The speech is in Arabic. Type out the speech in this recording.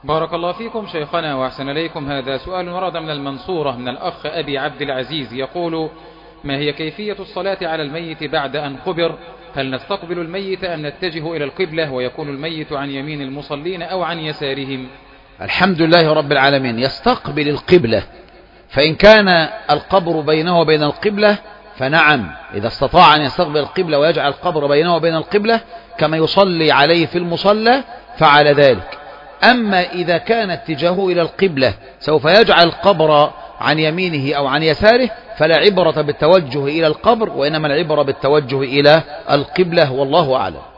بارك الله فيكم شيخنا وأحسن إليكم. هذا سؤال ورد من المنصورة من الأخ أبي عبد العزيز، يقول: ما هي كيفية الصلاة على الميت بعد أن قبر؟ هل نستقبل الميت أم نتجه إلى القبلة ويكون الميت عن يمين المصلين أو عن يسارهم؟ الحمد لله رب العالمين. يستقبل القبلة، فإن كان القبر بينه وبين القبلة فنعم، إذا استطاع أن يستقبل القبلة ويجعل القبر بينه وبين القبلة كما يصلي عليه في المصلى فعل ذلك. أما إذا كان اتجاهه إلى القبلة سوف يجعل القبر عن يمينه أو عن يساره فلا عبرة بالتوجه إلى القبر، وإنما العبرة بالتوجه إلى القبلة، والله أعلم.